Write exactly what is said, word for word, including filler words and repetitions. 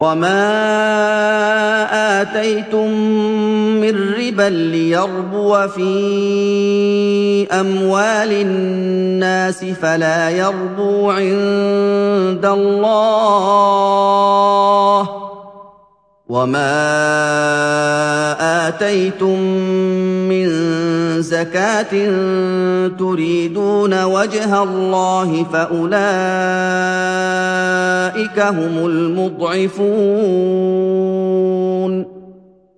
وَمَا آتَيْتُم مِّن رِّبًا لِّيَرْبُوَ فِي أَمْوَالِ النَّاسِ فَلَا يَرْبُو عِندَ اللَّهِ ۖ وَمَا آتَيْتُم مِّن زَكَاةٍ تُرِيدُونَ وَجْهَ اللَّهِ فَأُولَٰئِكَ هُمُ الْمُضْعِفُونَ